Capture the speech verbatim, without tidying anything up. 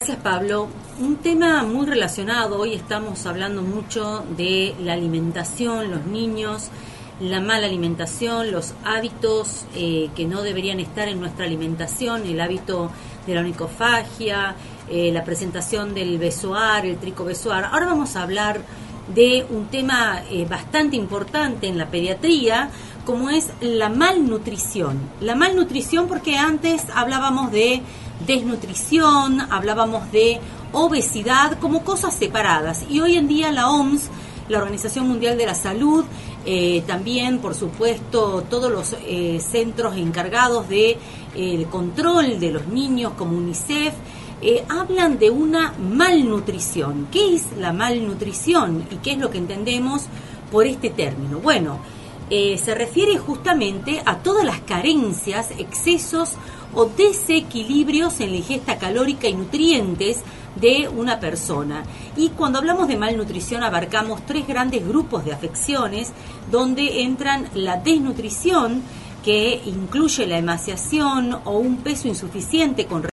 Gracias, Pablo. Un tema muy relacionado, hoy estamos hablando mucho de la alimentación, los niños, la mala alimentación, los hábitos eh, que no deberían estar en nuestra alimentación, el hábito de la onicofagia, eh, la presentación del besoar, el tricobesoar. Ahora vamos a hablar de un tema eh, bastante importante en la pediatría, como es la malnutrición. La malnutrición porque antes hablábamos de desnutrición, hablábamos de obesidad como cosas separadas, y hoy en día la O M S, la Organización Mundial de la Salud, eh, también por supuesto todos los eh, centros encargados de eh, el control de los niños como UNICEF, eh, hablan de una malnutrición. ¿Qué es la malnutrición y qué es lo que entendemos por este término? Bueno, eh, se refiere justamente a todas las carencias, excesos o desequilibrios en la ingesta calórica y nutrientes de una persona. Y cuando hablamos de malnutrición abarcamos tres grandes grupos de afecciones, donde entran la desnutrición, que incluye la emaciación o un peso insuficiente con